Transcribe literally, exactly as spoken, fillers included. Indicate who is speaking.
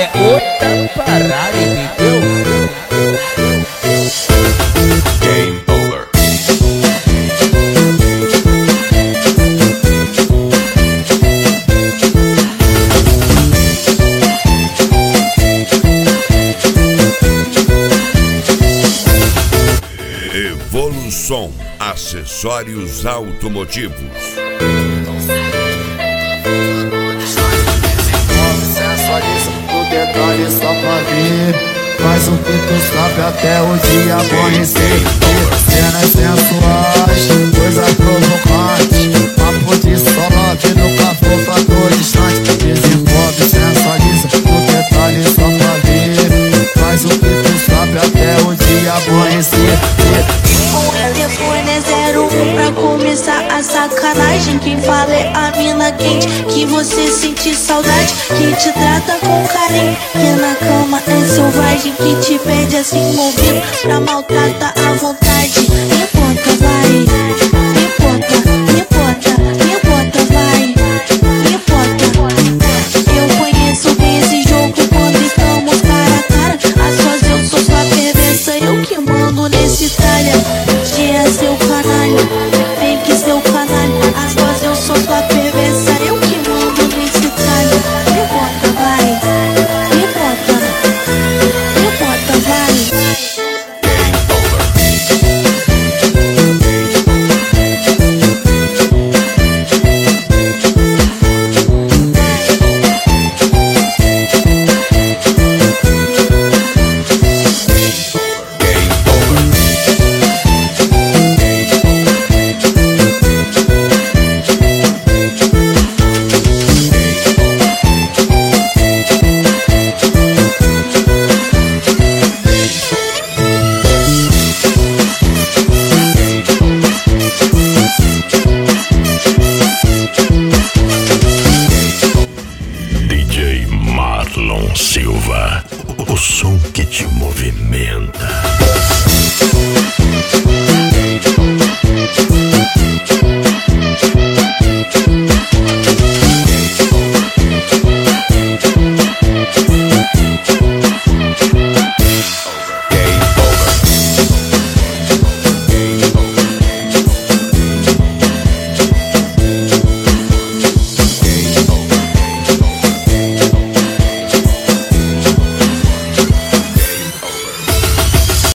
Speaker 1: é outra parada, entendeu?
Speaker 2: Game over.
Speaker 3: Evolução Acessórios Automotivos.
Speaker 4: O detalhe só pra ver. Faz o que tu sabe até o dia amanhecer. Cenas sensuais, coisas provocantes, papo de solo que nunca vou pra todo instante. Desenvolve, sensualiza, o detalhe só pra ver. Faz o que tu sabe até o dia amanhecer.
Speaker 5: O telefone é zero um pra começar a sacanagem. Quem fala é a mina quente, que você sente saudade, que te trata com carinho, que na cama é selvagem, que te pede assim movido pra maltratar à vontade. Me importa, vai, me importa, me importa, me importa, vai, me importa. Eu conheço bem esse jogo quando estamos cara a cara. A sós eu sou sua perversa, eu que mando nesse talha. Que é seu canalha.